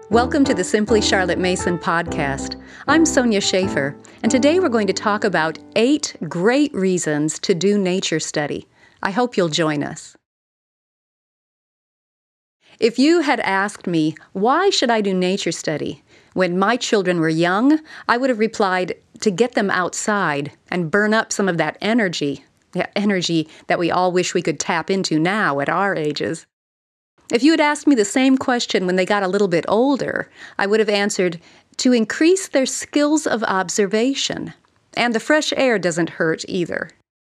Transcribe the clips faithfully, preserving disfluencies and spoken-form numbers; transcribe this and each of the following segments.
Welcome to the Simply Charlotte Mason podcast. I'm Sonia Schaefer, and today we're going to talk about eight great reasons to do nature study. I hope you'll join us. If you had asked me, why should I do nature study? When my children were young, I would have replied, to get them outside and burn up some of that energy, the energy that we all wish we could tap into now at our ages. If you had asked me the same question when they got a little bit older, I would have answered, to increase their skills of observation. And the fresh air doesn't hurt either.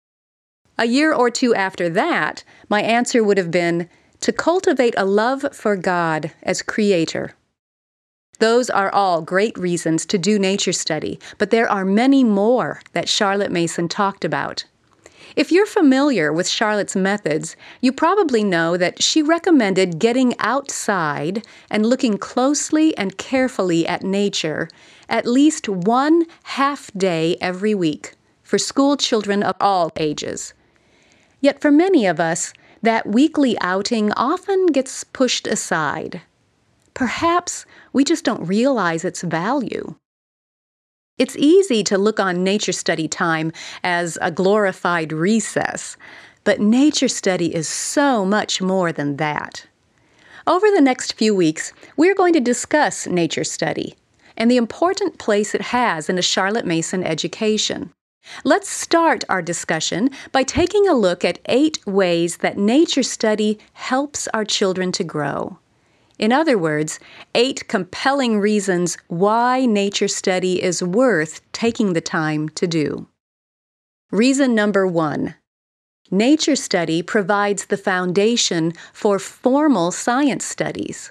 A year or two after that, my answer would have been, to cultivate a love for God as Creator. Those are all great reasons to do nature study, but there are many more that Charlotte Mason talked about. If you're familiar with Charlotte's methods, you probably know that she recommended getting outside and looking closely and carefully at nature at least one half day every week for school children of all ages. Yet for many of us, that weekly outing often gets pushed aside. Perhaps we just don't realize its value. It's easy to look on nature study time as a glorified recess, but nature study is so much more than that. Over the next few weeks, we're going to discuss nature study and the important place it has in a Charlotte Mason education. Let's start our discussion by taking a look at eight ways that nature study helps our children to grow. In other words, eight compelling reasons why nature study is worth taking the time to do. Reason number one, nature study provides the foundation for formal science studies.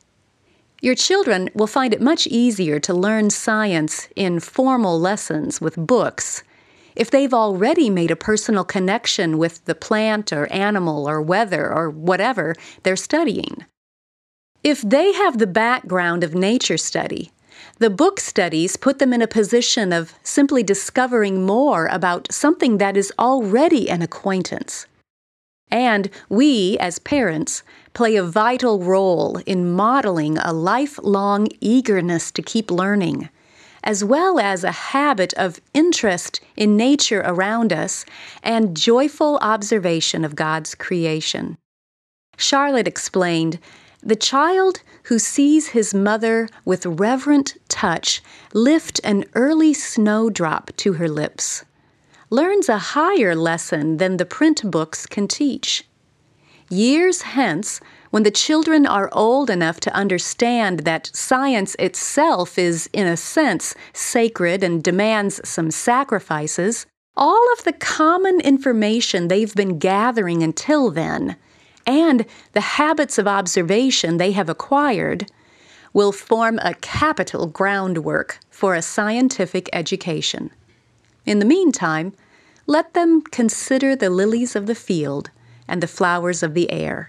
Your children will find it much easier to learn science in formal lessons with books if they've already made a personal connection with the plant or animal or weather or whatever they're studying. If they have the background of nature study, the book studies put them in a position of simply discovering more about something that is already an acquaintance. And we, as parents, play a vital role in modeling a lifelong eagerness to keep learning, as well as a habit of interest in nature around us and joyful observation of God's creation. Charlotte explained, the child who sees his mother with reverent touch lift an early snowdrop to her lips learns a higher lesson than the print books can teach. Years hence, when the children are old enough to understand that science itself is, in a sense, sacred and demands some sacrifices, all of the common information they've been gathering until then and the habits of observation they have acquired will form a capital groundwork for a scientific education. In the meantime, let them consider the lilies of the field and the flowers of the air.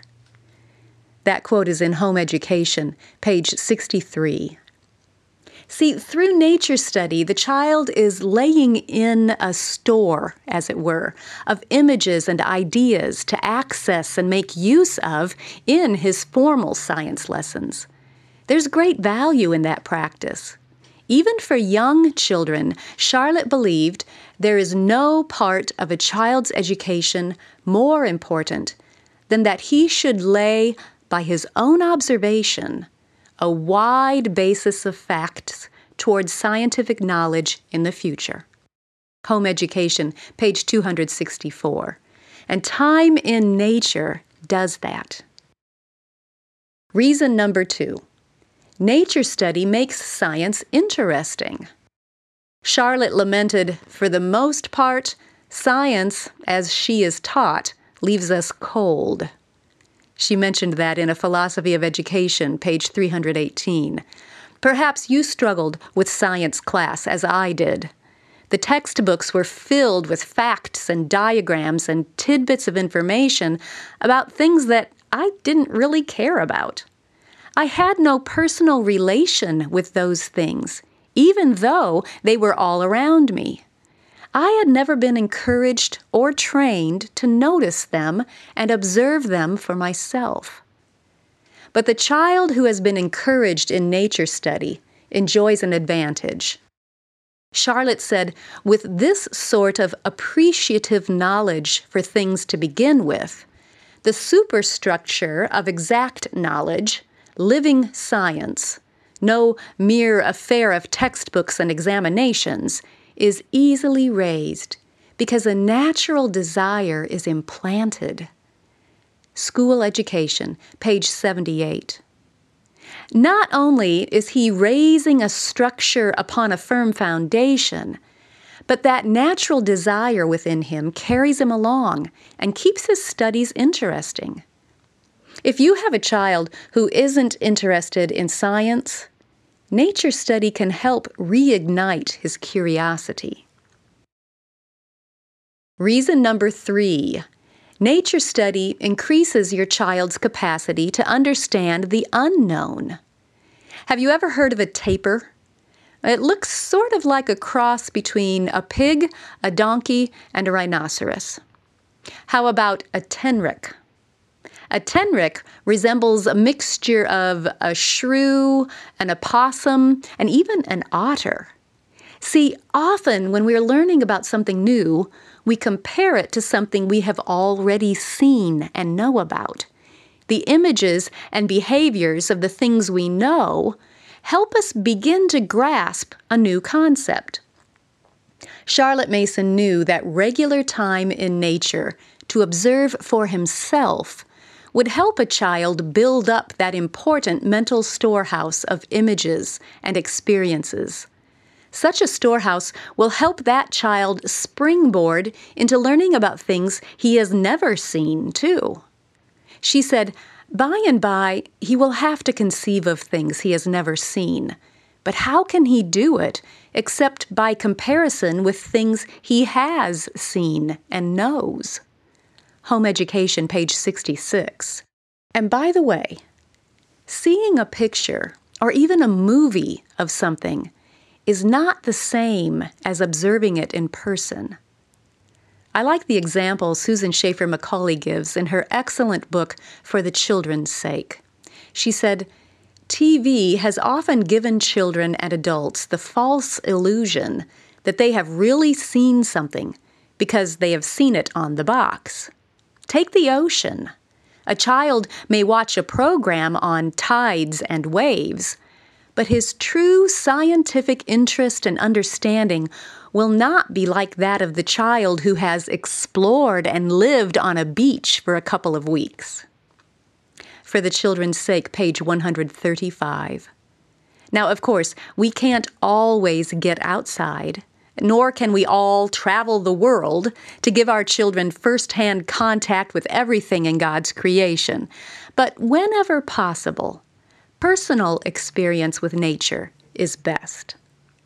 That quote is in Home Education, page sixty-three. See, through nature study, the child is laying in a store, as it were, of images and ideas to access and make use of in his formal science lessons. There's great value in that practice. Even for young children, Charlotte believed there is no part of a child's education more important than that he should lay, by his own observation, a wide basis of facts towards scientific knowledge in the future. Home Education, page two hundred sixty-four. And time in nature does that. Reason number two. Nature study makes science interesting. Charlotte lamented, for the most part, science, as she is taught, leaves us cold. She mentioned that in A Philosophy of Education, page three hundred eighteen. Perhaps you struggled with science class, as I did. The textbooks were filled with facts and diagrams and tidbits of information about things that I didn't really care about. I had no personal relation with those things, even though they were all around me. I had never been encouraged or trained to notice them and observe them for myself. But the child who has been encouraged in nature study enjoys an advantage. Charlotte said, with this sort of appreciative knowledge for things to begin with, the superstructure of exact knowledge, living science, no mere affair of textbooks and examinations, is easily raised because a natural desire is implanted. School Education, page seventy-eight. Not only is he raising a structure upon a firm foundation, but that natural desire within him carries him along and keeps his studies interesting. If you have a child who isn't interested in science, nature study can help reignite his curiosity. Reason number three. Nature study increases your child's capacity to understand the unknown. Have you ever heard of a tapir? It looks sort of like a cross between a pig, a donkey, and a rhinoceros. How about a tenrec? A tenrec resembles a mixture of a shrew, an opossum, and even an otter. See, often when we're learning about something new, we compare it to something we have already seen and know about. The images and behaviors of the things we know help us begin to grasp a new concept. Charlotte Mason knew that regular time in nature to observe for himself would help a child build up that important mental storehouse of images and experiences. Such a storehouse will help that child springboard into learning about things he has never seen, too. She said, by and by, he will have to conceive of things he has never seen. But how can he do it except by comparison with things he has seen and knows? Home Education, page sixty-six. And by the way, seeing a picture or even a movie of something is not the same as observing it in person. I like the example Susan Schaefer Macaulay gives in her excellent book, For the Children's Sake. She said, T V has often given children and adults the false illusion that they have really seen something because they have seen it on the box. Take the ocean. A child may watch a program on tides and waves, but his true scientific interest and understanding will not be like that of the child who has explored and lived on a beach for a couple of weeks. For the Children's Sake, page one hundred thirty-five. Now, of course, we can't always get outside, nor can we all travel the world to give our children first-hand contact with everything in God's creation. But whenever possible, personal experience with nature is best.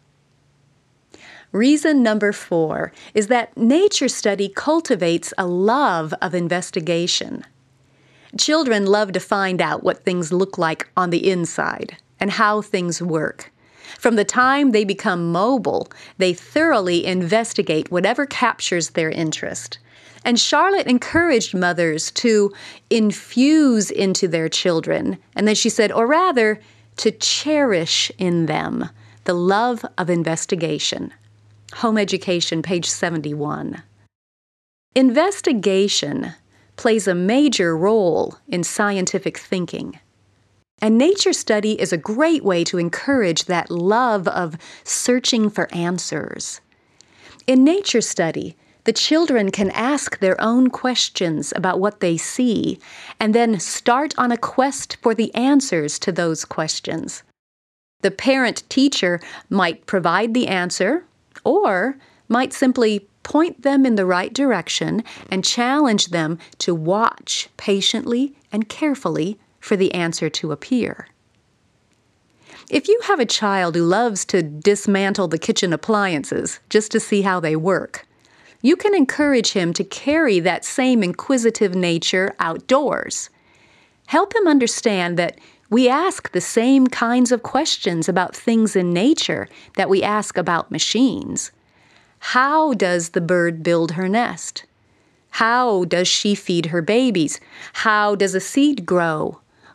Reason number four is that nature study cultivates a love of investigation. Children love to find out what things look like on the inside and how things work. From the time they become mobile, they thoroughly investigate whatever captures their interest. And Charlotte encouraged mothers to infuse into their children, and then she said, or rather, to cherish in them the love of investigation. Home Education, page seventy-one. Investigation plays a major role in scientific thinking. And nature study is a great way to encourage that love of searching for answers. In nature study, the children can ask their own questions about what they see and then start on a quest for the answers to those questions. The parent-teacher might provide the answer or might simply point them in the right direction and challenge them to watch patiently and carefully for the answer to appear. If you have a child who loves to dismantle the kitchen appliances just to see how they work, you can encourage him to carry that same inquisitive nature outdoors. Help him understand that we ask the same kinds of questions about things in nature that we ask about machines. How does the bird build her nest? How does she feed her babies? How does a seed grow?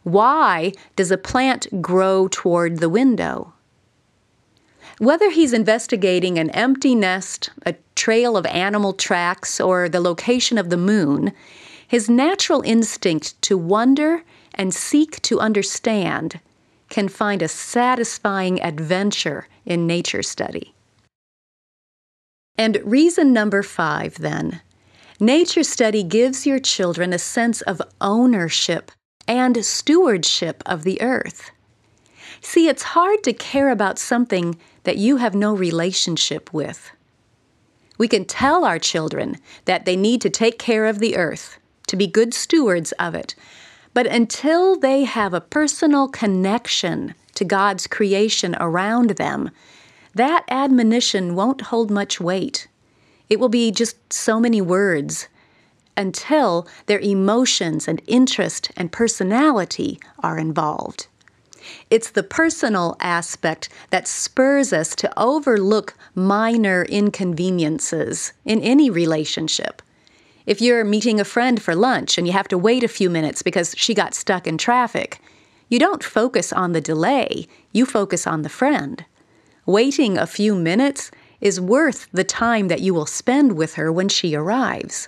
Why does a plant grow toward the window? Whether he's investigating an empty nest, a trail of animal tracks, or the location of the moon, his natural instinct to wonder and seek to understand can find a satisfying adventure in nature study. And reason number five, then. Nature study gives your children a sense of ownership and stewardship of the earth. See, it's hard to care about something that you have no relationship with. We can tell our children that they need to take care of the earth, to be good stewards of it, but until they have a personal connection to God's creation around them, that admonition won't hold much weight. It will be just so many words until their emotions and interest and personality are involved. It's the personal aspect that spurs us to overlook minor inconveniences in any relationship. If you're meeting a friend for lunch and you have to wait a few minutes because she got stuck in traffic, you don't focus on the delay, you focus on the friend. Waiting a few minutes is worth the time that you will spend with her when she arrives.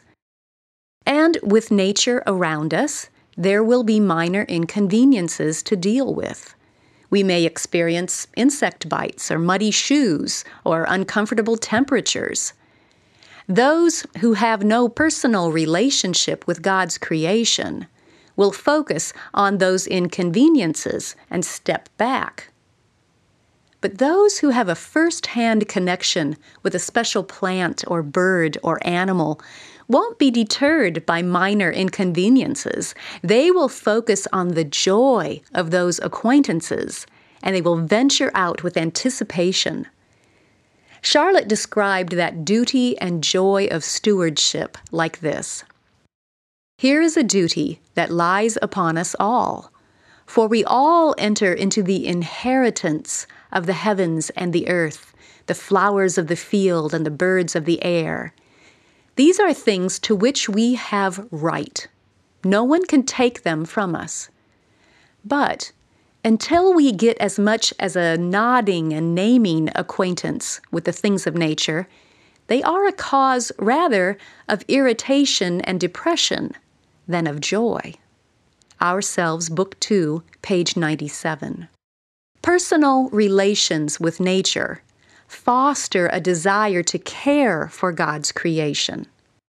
And with nature around us, there will be minor inconveniences to deal with. We may experience insect bites or muddy shoes or uncomfortable temperatures. Those who have no personal relationship with God's creation will focus on those inconveniences and step back. But those who have a first-hand connection with a special plant or bird or animal won't be deterred by minor inconveniences. They will focus on the joy of those acquaintances, and they will venture out with anticipation. Charlotte described that duty and joy of stewardship like this. Here is a duty that lies upon us all, for we all enter into the inheritance of the heavens and the earth, the flowers of the field and the birds of the air. These are things to which we have right. No one can take them from us. But until we get as much as a nodding and naming acquaintance with the things of nature, they are a cause rather of irritation and depression than of joy. Ourselves, Book two, page ninety-seven. Personal relations with nature foster a desire to care for God's creation.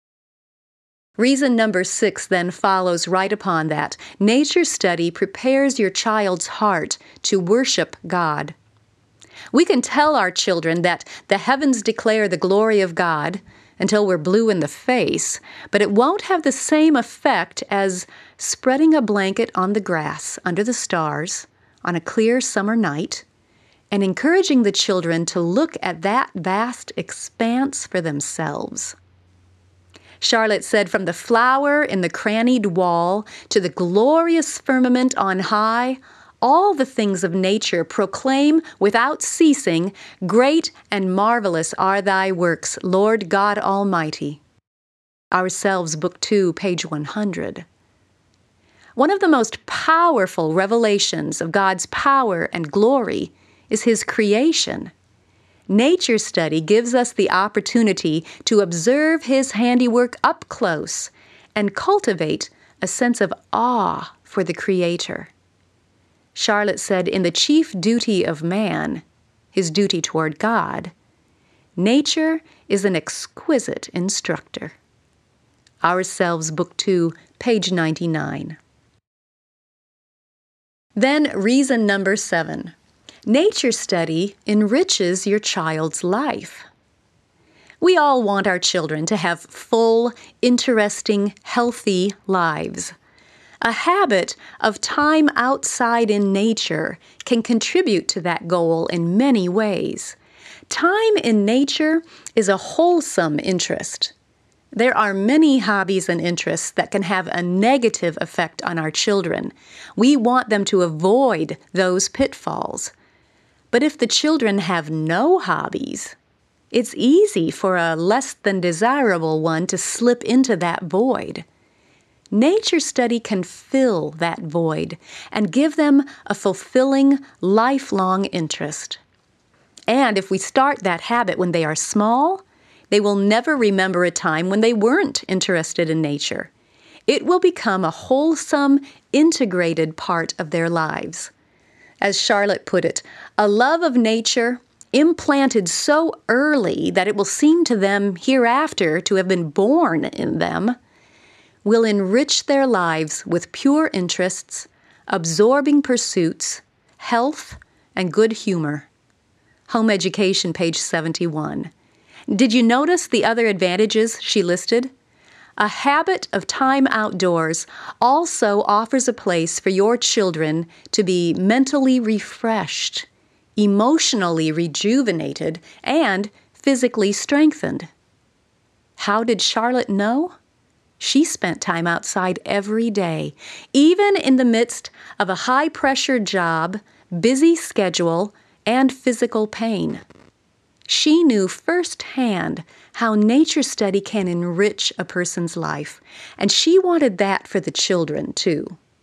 Reason number six then follows right upon that. Nature study prepares your child's heart to worship God. We can tell our children that the heavens declare the glory of God until we're blue in the face, but it won't have the same effect as spreading a blanket on the grass under the stars on a clear summer night and encouraging the children to look at that vast expanse for themselves. Charlotte said, from the flower in the crannied wall to the glorious firmament on high, all the things of nature proclaim without ceasing, great and marvelous are thy works, Lord God Almighty. Ourselves, Book two, page one hundred. One of the most powerful revelations of God's power and glory is His creation. Nature study gives us the opportunity to observe His handiwork up close and cultivate a sense of awe for the Creator. Charlotte said, in the chief duty of man, his duty toward God, nature is an exquisite instructor. Ourselves, Book two, page ninety-nine. Then reason number seven. Nature study enriches your child's life. We all want our children to have full, interesting, healthy lives. A habit of time outside in nature can contribute to that goal in many ways. Time in nature is a wholesome interest. There are many hobbies and interests that can have a negative effect on our children. We want them to avoid those pitfalls. But if the children have no hobbies, it's easy for a less than desirable one to slip into that void. Nature study can fill that void and give them a fulfilling, lifelong interest. And if we start that habit when they are small, they will never remember a time when they weren't interested in nature. It will become a wholesome, integrated part of their lives. As Charlotte put it, a love of nature implanted so early that it will seem to them hereafter to have been born in them, will enrich their lives with pure interests, absorbing pursuits, health, and good humor. Home Education, page seventy-one. Did you notice the other advantages she listed? A habit of time outdoors also offers a place for your children to be mentally refreshed, emotionally rejuvenated, and physically strengthened. How did Charlotte know? She spent time outside every day, even in the midst of a high-pressure job, busy schedule, and physical pain. She knew firsthand how nature study can enrich a person's life, and she wanted that for the children, too.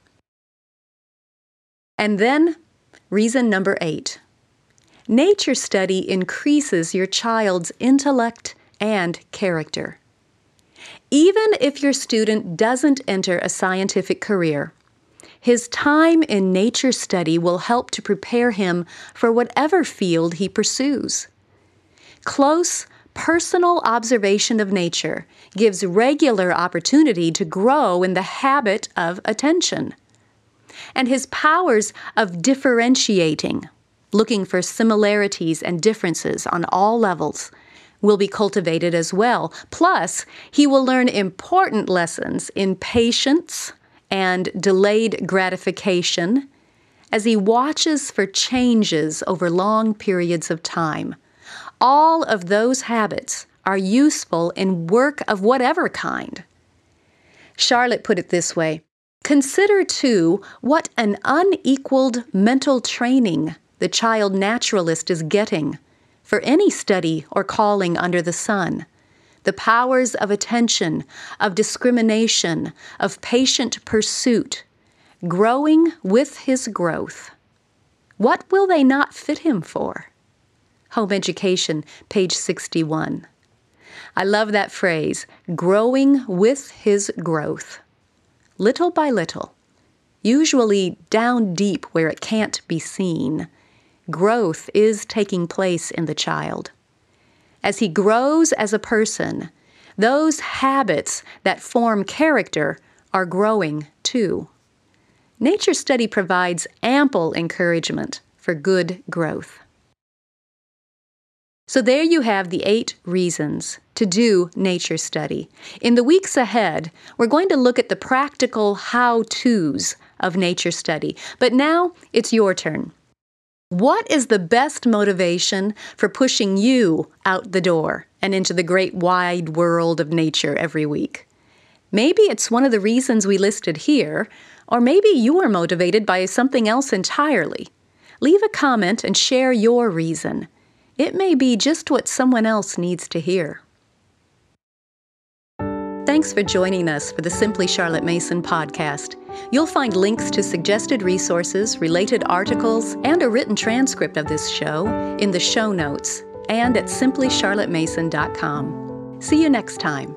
And then, reason number eight. Nature study increases your child's intellect and character. Even if your student doesn't enter a scientific career, his time in nature study will help to prepare him for whatever field he pursues. Close, personal observation of nature gives regular opportunity to grow in the habit of attention. And his powers of differentiating, looking for similarities and differences on all levels, will be cultivated as well. Plus, he will learn important lessons in patience and delayed gratification as he watches for changes over long periods of time. All of those habits are useful in work of whatever kind. Charlotte put it this way: consider, too, what an unequaled mental training the child naturalist is getting for any study or calling under the sun. The powers of attention, of discrimination, of patient pursuit, growing with his growth. What will they not fit him for? Home Education, page sixty-one. I love that phrase, growing with his growth. Little by little, usually down deep where it can't be seen, growth is taking place in the child. As he grows as a person, those habits that form character are growing too. Nature study provides ample encouragement for good growth. So there you have the eight reasons to do nature study. In the weeks ahead, we're going to look at the practical how-tos of nature study. But now it's your turn. What is the best motivation for pushing you out the door and into the great wide world of nature every week? Maybe it's one of the reasons we listed here, or maybe you are motivated by something else entirely. Leave a comment and share your reason. It may be just what someone else needs to hear. Thanks for joining us for the Simply Charlotte Mason podcast. You'll find links to suggested resources, related articles, and a written transcript of this show in the show notes and at simply charlotte mason dot com. See you next time.